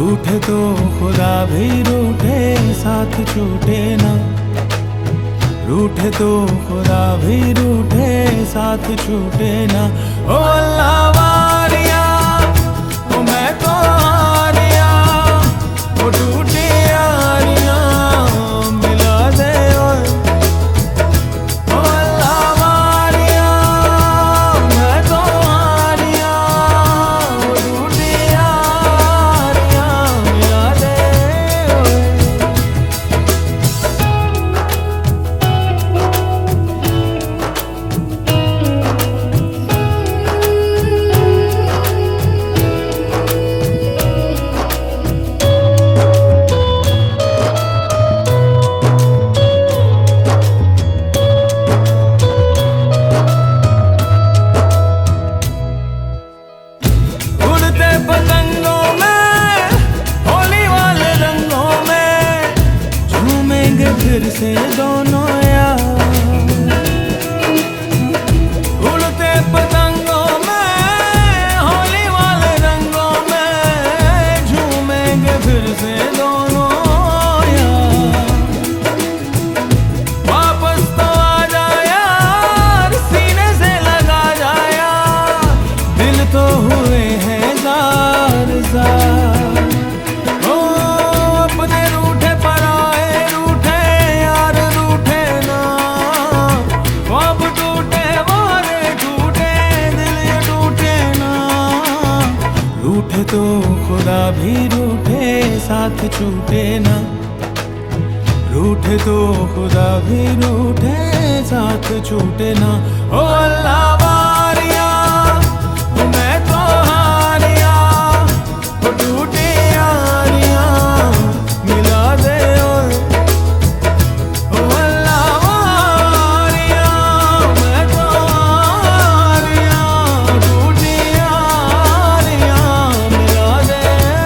रूठे तो खुदा भी रूठे, साथ छूटे ना। रूठे तो खुदा भी रूठे, साथ छूटे ना। ओ अल्लाह वारिया, ओ मैं तो हारिया, वो टूटी यारियां मिला दे। ओ अल्लाह वारिया, मैं तो हारिया, वो टूटी यारियां मिला दे। पतंगों में होली वाले रंगों में झूमेंगे फिर से दोनों यार। उड़ते पतंगों में होली वाले रंगों में झूमेंगे फिर से दोनों यार। वापस तो आ जा यार, सीने से लगा जा यार, दिल तो हुए हैं ओ अपने रूठे पर आए रूठे यार, रूठे ना। ख्वाब टूटे वारे टूटे, दिल ये टूटे ना। रूठे तो खुदा भी रूठे, साथ छूटे ना। रूठे तो खुदा भी रूठे, साथ छूटे ना। ओ अल्लाह वारिया, मैं तो हारिया, वो टूटी यारियां मिला दे। ओ अल्लाह वारिया, मैं तो हारिया, टूटी यारियां मिला दे।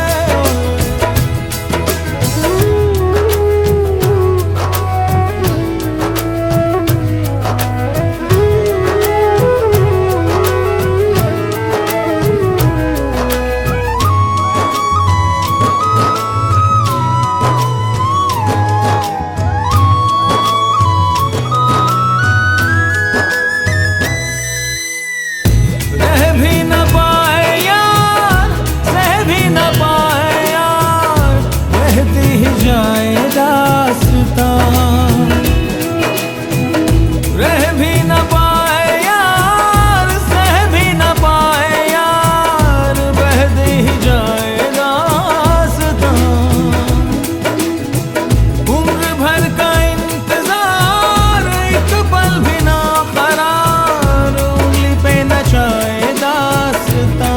जाए दास्तां रह भी न पाए यार, सह भी न पाए यार, बहती ही जाए दास्तां। उम्र भर का इंतजार, एक पल भी ना करार, उंगली पे नचाए दास्तां।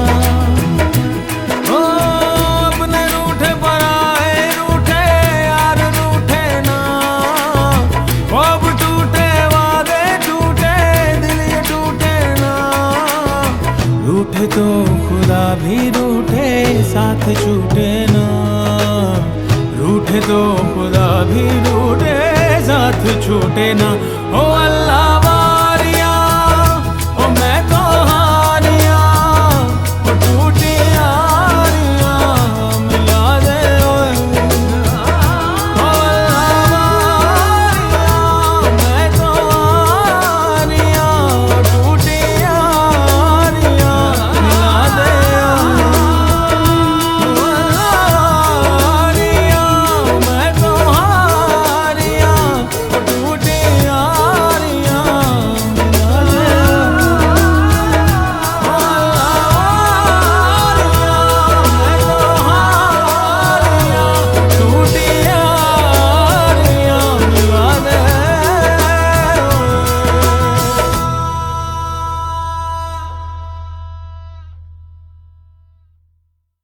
रूठे तो खुदा भी रूठे, साथ छूटे ना। रूठे तो खुदा भी रूठे, साथ छूटे ना। ओ अल्लाह